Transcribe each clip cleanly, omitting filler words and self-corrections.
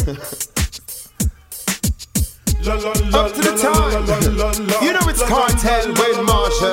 Up to the time. You know it's Cartel, Wayne Marshall.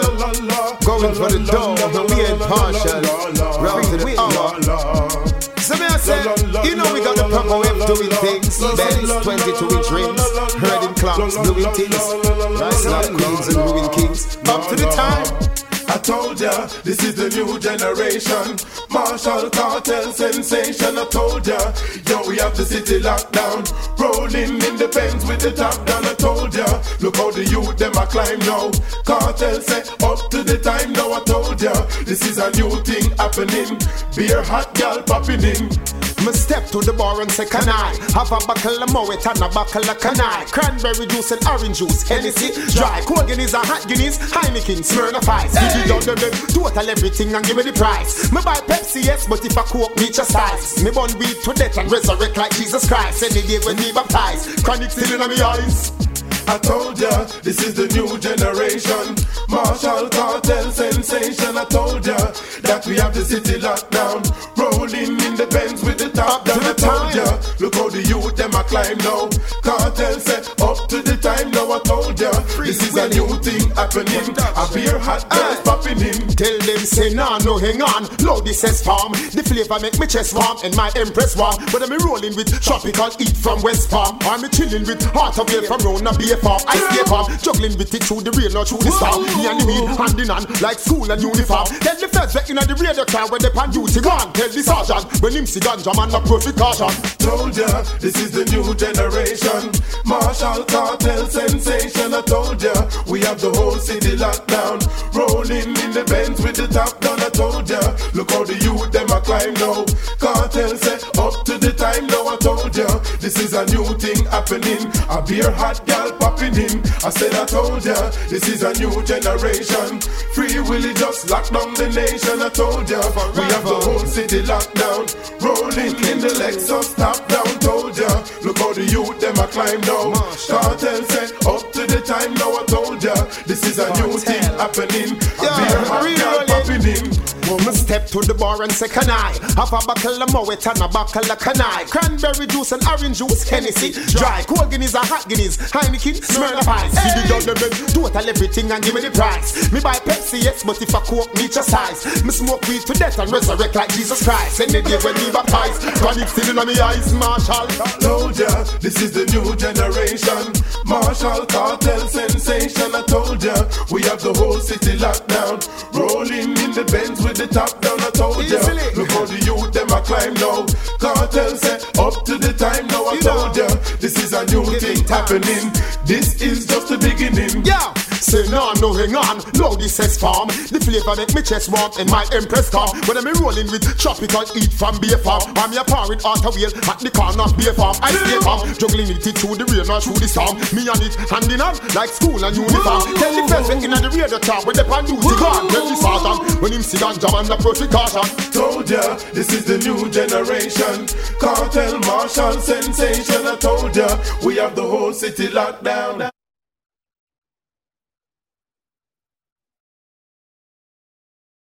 Going for the dough, but we ain't partial. Round to the hour. So me I say, you know we got the proper way of doing things. Benz, 22-inch rims, herding clocks, doing things. Nice like queens and ruin kings. Up to the time. I told ya, this is the new generation. Marshall Cartel sensation. I told ya, yo, we have the city locked down. Rolling in the Benz with the top down. I told ya, look how the youth them a climb now. Cartel say up to the time now. I told ya, this is a new thing happening. Beer hot gal popping in. Me step to the bar and say, can I have a buckle of Moet and a buckle of Canai? Cranberry juice and orange juice, Hennessy, dry. Cool Guinness and hot Guinness, Heineken, Smirnoff Ice. Give it down them, total everything and give me the price. Me buy Pepsi, yes, but if I Coke, me just size. Me born weed to death and resurrect like Jesus Christ. Any day when me baptized, chronic still in my eyes. I told ya, this is the new generation. Marshall Cartel sensation. I told ya, that we have the city locked down. Rolling in the Benz with the top down. I told ya, look how the youth them a climb now. Cartel said, up to the time now. I told ya, this is a new thing happening. A beer hot girls popping in. Tell them say, nah, no, hang on. Load this says farm. The flavor make me chest warm and my empress warm. But I'm rolling with tropical heat from West Palm. I'm chilling with heart away from round a beer farm. I stay calm, juggling with it through the rain or through the storm. Me and the weed hand in hand like school and uniform. Tell the feds that in the radio car when they pan duty gone. Tell the sergeant when him see ganja man not profit caution. Told ya, this is the new generation. Marshall Cartel sensation. I told ya, we have the whole city locked down. Rolling in the Benz with the top down. I told ya, look how the youth them a climb now. Cartel say, up to the time now. I told ya, this is a new thing happening. A beer hot gal popping in. I said I told ya, this is a new generation. Free Willy just locked down the nation. I told ya, we have the whole city locked down. Rolling in the Lexus top down. Told ya, look how the youth them a climb now. Cartel said up to the time now. I told ya, this is a new thing happening. A beer hot gal popping in. Me step to the bar and say, can I have a buckle of Moet and a buckle of Canai? Cranberry juice and orange juice, Hennessy, dry. Cool Guinness and hot Guinness, Heineken, Smirnoff Ice. Give it down them, total everything and give me the price. Me buy Pepsi, yes, but if I Coke, me just size. Me smoke weed to death and resurrect like Jesus Christ. Any day when me baptized, chronic still in my eyes, Marshall. Told ya, this is the new generation. Marshall Cartel sensation. I told ya, we have the whole city locked down. Rolling in the Benz with the top down. I told ya, look how the youth them a climb now. Cartel say, up to the time now. I told ya, this is a new thing happening. This is just the beginning. Yeah. Say no, hang on, load this says farm. The flavor make me chest warm and my empress calm. When I'm rolling with tropical heat from beer farm. I'm your par with auto wheel at the corner beer farm. I stay calm, juggling it through the rain or through the storm. Me and it hand in hand like school and uniform. Tell the feds in the radio car when they pan duty gone. Tell the sergeant when him see ganja man approach with caution. Told ya, this is the new generation. Cartel Marshall sensation. I told ya, we have the whole city locked down.